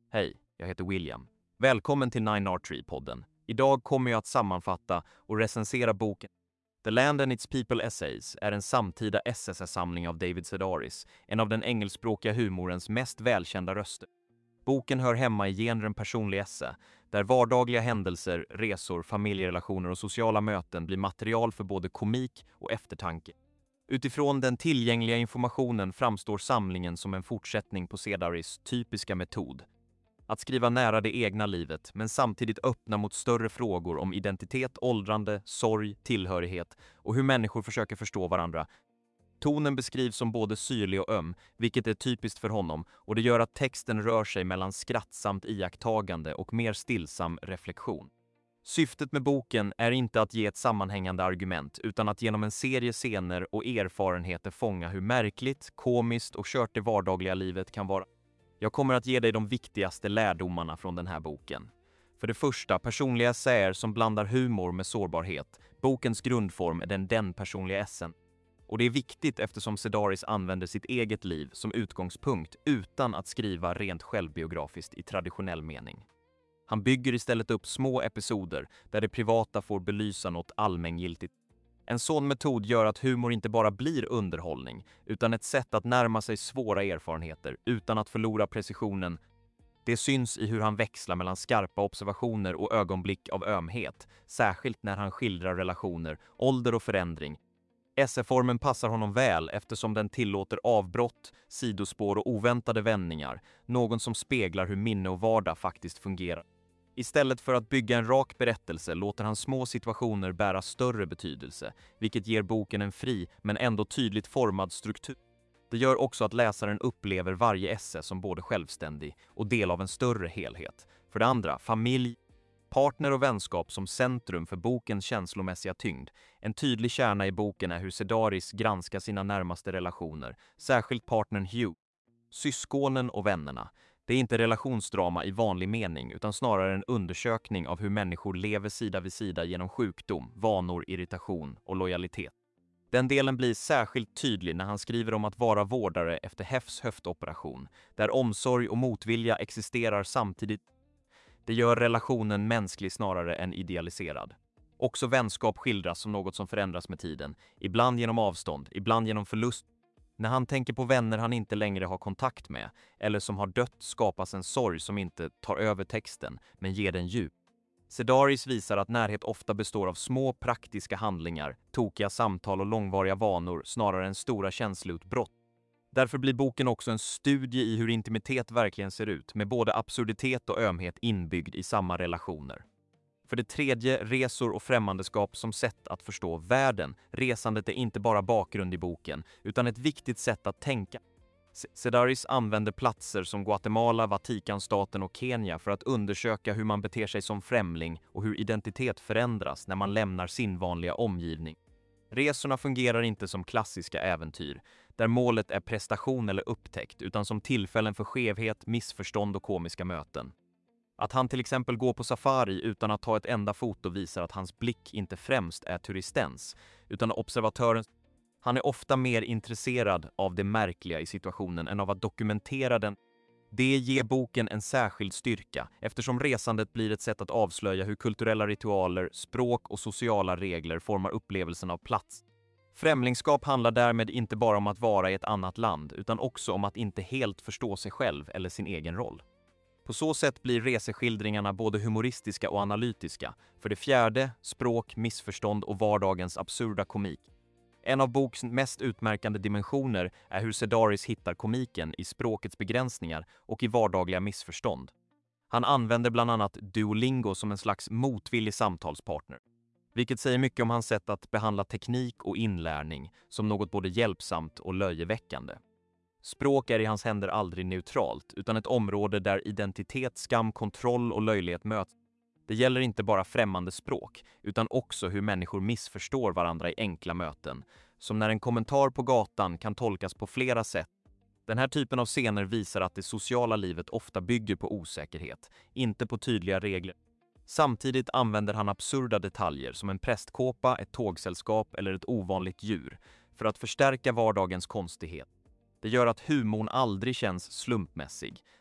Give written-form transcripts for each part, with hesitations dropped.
Hej, jag heter William. Välkommen till Nine Archery-podden. Idag kommer jag att sammanfatta och recensera boken The Land and its People Essays är en samtida essaysamling av David Sedaris, en av den engelskspråkiga humorens mest välkända röster. Boken hör hemma i genren personlig essä, där vardagliga händelser, resor, familjerelationer och sociala möten blir material för både komik och eftertanke. Utifrån den tillgängliga informationen framstår samlingen som en fortsättning på Sedaris typiska metod. Att skriva nära det egna livet, men samtidigt öppna mot större frågor om identitet, åldrande, sorg, tillhörighet och hur människor försöker förstå varandra. Tonen beskrivs som både syrlig och öm, vilket är typiskt för honom, och det gör att texten rör sig mellan skrattsamt iakttagande och mer stillsam reflektion. Syftet med boken är inte att ge ett sammanhängande argument, utan att genom en serie scener och erfarenheter fånga hur märkligt, komiskt och kört det vardagliga livet kan vara. Jag kommer att ge dig de viktigaste lärdomarna från den här boken. För det första, personliga essäer som blandar humor med sårbarhet. Bokens grundform är den personliga essen. Och det är viktigt eftersom Sedaris använder sitt eget liv som utgångspunkt utan att skriva rent självbiografiskt i traditionell mening. Han bygger istället upp små episoder där det privata får belysa något allmängiltigt. En sån metod gör att humor inte bara blir underhållning, utan ett sätt att närma sig svåra erfarenheter utan att förlora precisionen. Det syns i hur han växlar mellan skarpa observationer och ögonblick av ömhet, särskilt när han skildrar relationer, ålder och förändring. Essäformen passar honom väl eftersom den tillåter avbrott, sidospår och oväntade vändningar, något som speglar hur minne och vardag faktiskt fungerar. Istället för att bygga en rak berättelse låter han små situationer bära större betydelse, vilket ger boken en fri men ändå tydligt formad struktur. Det gör också att läsaren upplever varje essä som både självständig och del av en större helhet. För det andra, familj, partner och vänskap som centrum för bokens känslomässiga tyngd. En tydlig kärna i boken är hur Sedaris granskar sina närmaste relationer, särskilt partnern Hugh, syskonen och vännerna. Det är inte relationsdrama i vanlig mening utan snarare en undersökning av hur människor lever sida vid sida genom sjukdom, vanor, irritation och lojalitet. Den delen blir särskilt tydlig när han skriver om att vara vårdare efter Heffs höftoperation, där omsorg och motvilja existerar samtidigt. Det gör relationen mänsklig snarare än idealiserad. Också vänskap skildras som något som förändras med tiden, ibland genom avstånd, ibland genom förlust. När han tänker på vänner han inte längre har kontakt med, eller som har dött, skapas en sorg som inte tar över texten, men ger den djup. Sedaris visar att närhet ofta består av små praktiska handlingar, tokiga samtal och långvariga vanor snarare än stora känsloutbrott. Därför blir boken också en studie i hur intimitet verkligen ser ut, med både absurditet och ömhet inbyggd i samma relationer. För det tredje, resor och främmandeskap som sätt att förstå världen. Resandet är inte bara bakgrund i boken, utan ett viktigt sätt att tänka. Sedaris använder platser som Guatemala, Vatikanstaten och Kenya för att undersöka hur man beter sig som främling och hur identitet förändras när man lämnar sin vanliga omgivning. Resorna fungerar inte som klassiska äventyr, där målet är prestation eller upptäckt, utan som tillfällen för skevhet, missförstånd och komiska möten. Att han till exempel går på safari utan att ta ett enda foto visar att hans blick inte främst är turistens, utan observatörens. Han är ofta mer intresserad av det märkliga i situationen än av att dokumentera den. Det ger boken en särskild styrka, eftersom resandet blir ett sätt att avslöja hur kulturella ritualer, språk och sociala regler formar upplevelsen av plats. Främlingskap handlar därmed inte bara om att vara i ett annat land, utan också om att inte helt förstå sig själv eller sin egen roll. På så sätt blir reseskildringarna både humoristiska och analytiska. För det fjärde, språk, missförstånd och vardagens absurda komik. En av bokens mest utmärkande dimensioner är hur Sedaris hittar komiken i språkets begränsningar och i vardagliga missförstånd. Han använder bland annat Duolingo som en slags motvillig samtalspartner, vilket säger mycket om hans sätt att behandla teknik och inlärning som något både hjälpsamt och löjeväckande. Språk är i hans händer aldrig neutralt, utan ett område där identitet, skam, kontroll och löjlighet möts. Det gäller inte bara främmande språk, utan också hur människor missförstår varandra i enkla möten, som när en kommentar på gatan kan tolkas på flera sätt. Den här typen av scener visar att det sociala livet ofta bygger på osäkerhet, inte på tydliga regler. Samtidigt använder han absurda detaljer som en prästkåpa, ett tågsällskap eller ett ovanligt djur för att förstärka vardagens konstighet. Det gör att humorn aldrig känns slumpmässig.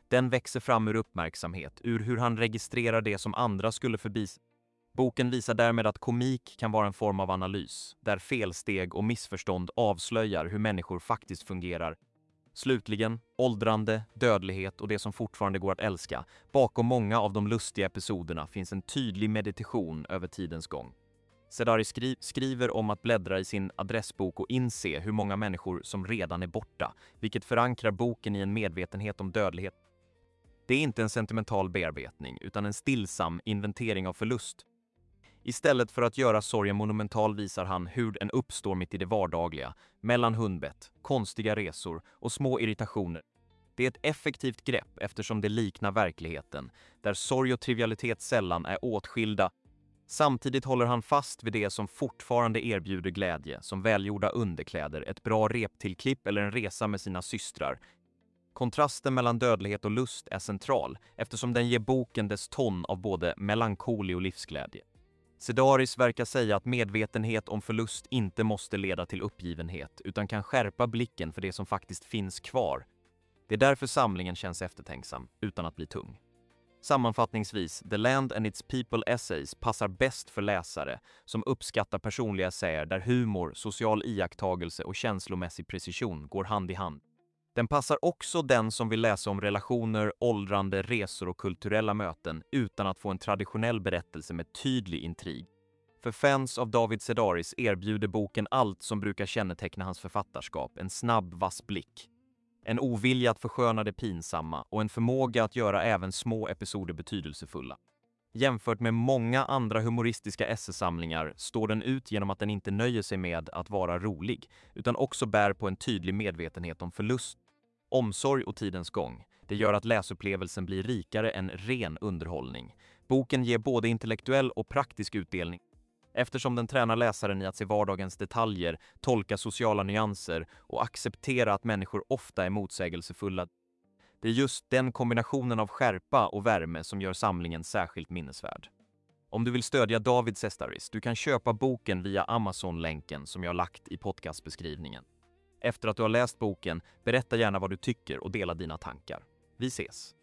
Den växer fram ur uppmärksamhet, ur hur han registrerar det som andra skulle förbise. Boken visar därmed att komik kan vara en form av analys, där felsteg och missförstånd avslöjar hur människor faktiskt fungerar. Slutligen, åldrande, dödlighet och det som fortfarande går att älska. Bakom många av de lustiga episoderna finns en tydlig meditation över tidens gång. Sedaris skriver om att bläddra i sin adressbok och inse hur många människor som redan är borta, vilket förankrar boken i en medvetenhet om dödlighet. Det är inte en sentimental bearbetning, utan en stillsam inventering av förlust. Istället för att göra sorgen monumental visar han hur den uppstår mitt i det vardagliga, mellan hundbett, konstiga resor och små irritationer. Det är ett effektivt grepp eftersom det liknar verkligheten, där sorg och trivialitet sällan är åtskilda. Samtidigt håller han fast vid det som fortfarande erbjuder glädje, som välgjorda underkläder, ett bra reptillklipp eller en resa med sina systrar. Kontrasten mellan dödlighet och lust är central, eftersom den ger boken dess ton av både melankoli och livsglädje. Sedaris verkar säga att medvetenhet om förlust inte måste leda till uppgivenhet, utan kan skärpa blicken för det som faktiskt finns kvar. Det är därför samlingen känns eftertänksam, utan att bli tung. Sammanfattningsvis, The Land and its People Essays passar bäst för läsare som uppskattar personliga essäer där humor, social iakttagelse och känslomässig precision går hand i hand. Den passar också den som vill läsa om relationer, åldrande, resor och kulturella möten utan att få en traditionell berättelse med tydlig intrig. För fans av David Sedaris erbjuder boken allt som brukar känneteckna hans författarskap, en snabb, vass blick. En ovilja att försköna det pinsamma och en förmåga att göra även små episoder betydelsefulla. Jämfört med många andra humoristiska essäsamlingar står den ut genom att den inte nöjer sig med att vara rolig, utan också bär på en tydlig medvetenhet om förlust, omsorg och tidens gång. Det gör att läsupplevelsen blir rikare än ren underhållning. Boken ger både intellektuell och praktisk utdelning, eftersom den tränar läsaren i att se vardagens detaljer, tolka sociala nyanser och acceptera att människor ofta är motsägelsefulla. Det är just den kombinationen av skärpa och värme som gör samlingen särskilt minnesvärd. Om du vill stödja David Sedaris, du kan köpa boken via Amazon-länken som jag lagt i podcastbeskrivningen. Efter att du har läst boken, berätta gärna vad du tycker och dela dina tankar. Vi ses!